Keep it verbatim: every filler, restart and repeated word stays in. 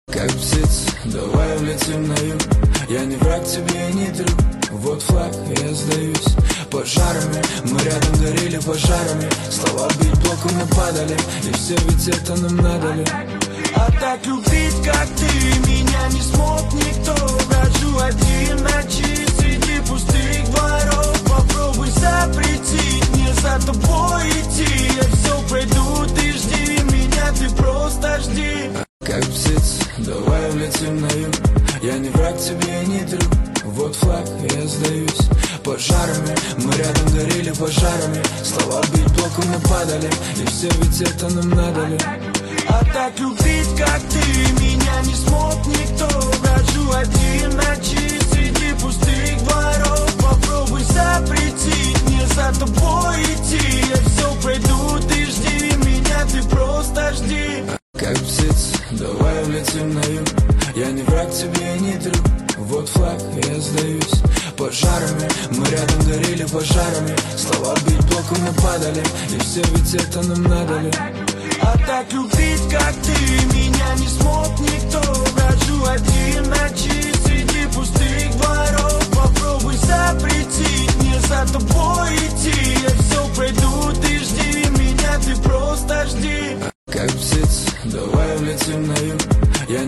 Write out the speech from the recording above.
Как птица, давай влетим на юг. Я не враг тебе и не друг. Вот флаг, я сдаюсь. Пожарами, мы рядом горели пожарами. Слова бить блоком нападали, и все ведь это нам надали. А так любить, как ты, меня не смог никто. Брожу один ночи среди пустых дворов. Попробуй запретить мне за тобой идти. Я все пройду, ты жди меня, ты просто жди. Как птица, давай влетим на юг. Я не враг тебе и не друг. Вот флаг, я сдаюсь. Пожарами, мы рядом горели пожарами. Слова бить блоком нападали, и все ведь это нам надали. А так любить, как ты, меня не смог никто. Брожу один ночи среди пустых дворов. Попробуй запретить мне за тобой идти. Я все пройду, ты жди меня, ты просто жди. Как птица, давай влетим на юг. Я не враг тебе и не друг. Вот флаг, я сдаюсь. Пожарами, мы рядом горели пожарами. Слова бить блоком нападали, и все ведь это нам надали. А так любить, как ты, меня не смог никто. Брожу один ночи среди пустых дворов. Попробуй запретить мне за тобой идти. Я все пройду, ты жди меня, ты просто жди. Как птица, давай влетим на юг.